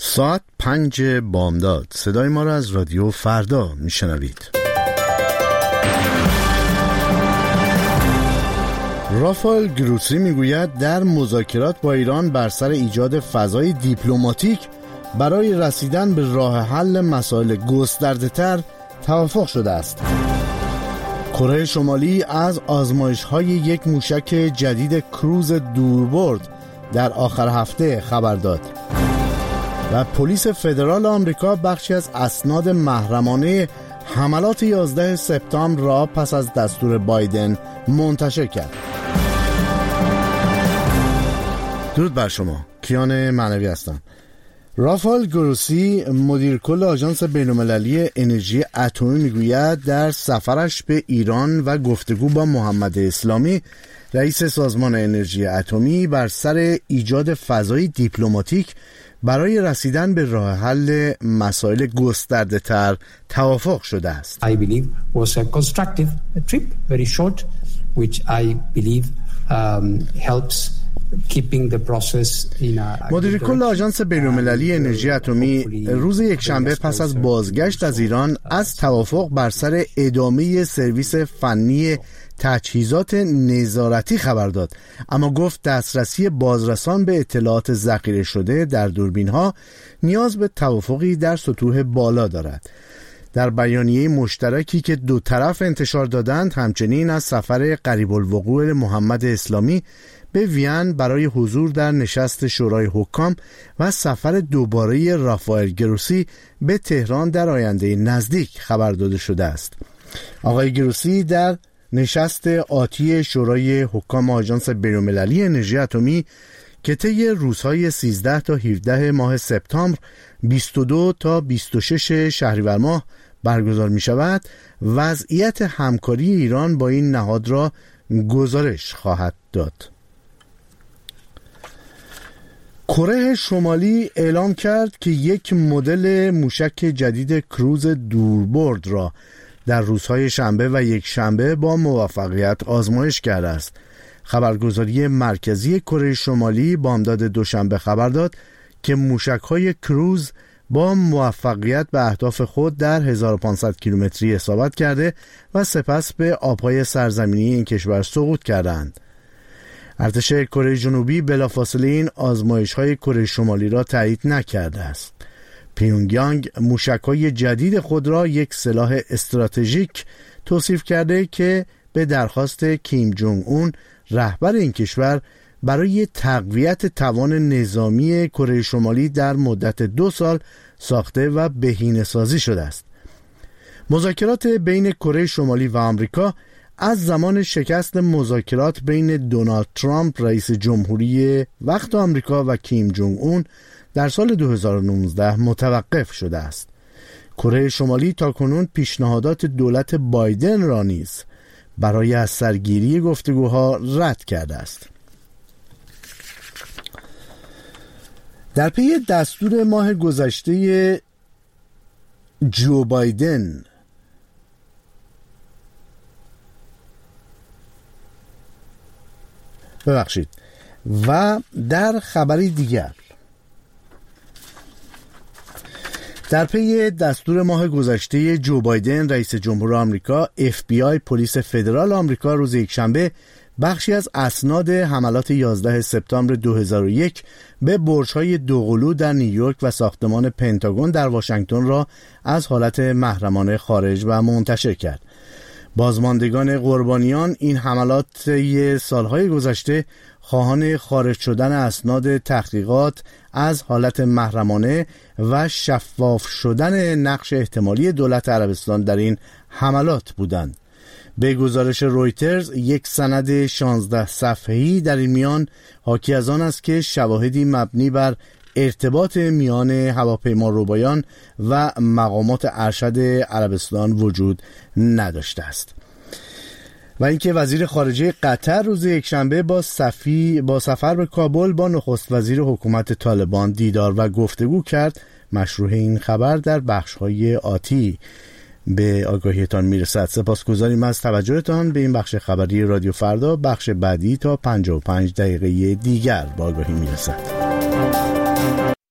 ساعت 5 بامداد. صدای ما را از رادیو فردا میشنوید. رافائل گروسی میگوید در مذاکرات با ایران بر سر ایجاد فضای دیپلماتیک برای رسیدن به راه حل مسائل گسترده‌تر توافق شده است. کره شمالی از آزمایش‌های یک موشک جدید کروز دوربرد در آخر هفته خبر داد. و پلیس فدرال آمریکا بخشی از اسناد محرمانه حملات 11 سپتامبر را پس از دستور بایدن منتشر کرد. درود بر شما، کیان معنوی هستم. رافائل گروسی مدیر کل آژانس بین‌المللی انرژی اتمی میگوید در سفرش به ایران و گفتگو با محمد اسلامی رئیس سازمان انرژی اتمی بر سر ایجاد فضای دیپلماتیک برای رسیدن به راه حل مسائل گسترده‌تر توافق شده است. I believe was a constructive trip, very short, which I believe helps keeping the process in a مدیر کل آژانس بین‌المللی انرژی اتمی روز یکشنبه پس از بازگشت از ایران از توافق بر سر ادامه سرویس فنی تجهیزات نظارتی خبر داد، اما گفت دسترسی بازرسان به اطلاعات ذخیره شده در دوربین‌ها نیاز به توافقی در سطوح بالا دارد. در بیانیه مشترکی که دو طرف انتشار دادند همچنین از سفر قریب الوقوع محمد اسلامی به وین برای حضور در نشست شورای حکام و سفر دوباره رافائل گروسی به تهران در آینده نزدیک خبر داده شده است. آقای گروسی در نشست آتی شورای حکام آژانس بین‌المللی انرژی اتمی که طی روزهای 13 تا 17 ماه سپتامبر 22 تا 26 شهریور ماه برگزار می شود، وضعیت همکاری ایران با این نهاد را گزارش خواهد داد. کره شمالی اعلام کرد که یک مدل موشک جدید کروز دوربرد را در روزهای شنبه و یک شنبه با موفقیت آزمایش کرده است. خبرگزاری مرکزی کره شمالی بامداد دوشنبه خبر داد که موشک‌های کروز با موفقیت به اهداف خود در 1500 کیلومتری اصابت کرده و سپس به آبهای سرزمینی این کشور سقوط کردند. ارتش کره جنوبی بلافاصله این آزمایش‌های کره شمالی را تایید نکرده است. پیونگیانگ موشک‌های جدید خود را یک سلاح استراتژیک توصیف کرده که به درخواست کیم جونگ اون رهبر این کشور برای تقویت توان نظامی کره شمالی در مدت 2 سال ساخته و بهینه‌سازی شده است. مذاکرات بین کره شمالی و آمریکا از زمان شکست مذاکرات بین دونالد ترامپ رئیس جمهوری وقت آمریکا و کیم جونگ اون در سال 2019 متوقف شده است. کره شمالی تاکنون پیشنهادات دولت بایدن را نیز برای از سرگیری گفتگوها رد کرده است. در پی دستور ماه گذشته جو بایدن و در خبری دیگر در پی دستور ماه گذشته جو بایدن رئیس جمهور آمریکا، FBI پلیس فدرال آمریکا روز یکشنبه بخشی از اسناد حملات 11 سپتامبر 2001 به برج‌های دوقلو در نیویورک و ساختمان پنتاگون در واشنگتن را از حالت محرمانه خارج و منتشر کرد. بازماندگان قربانیان این حملات سالهای گذشته خواهان خارج شدن اسناد تحقیقات از حالت محرمانه و شفاف شدن نقش احتمالی دولت عربستان در این حملات بودند. به گزارش رویترز یک سند 16 صفحه‌ای در این میان حاکی از آن است که شواهدی مبنی بر ارتباط میان هواپیماروبایان و مقامات ارشد عربستان وجود نداشته است. و اینکه وزیر خارجه قطر روز یکشنبه با سفر به کابل با نخست وزیر حکومت طالبان دیدار و گفتگو کرد. مشروح این خبر در بخش‌های آتی به آگاهیتان میرسد. سپاسگزاریم از توجهتان به این بخش خبری رادیو فردا. بخش بعدی تا 55 دقیقه دیگر با آگاهی میرسد.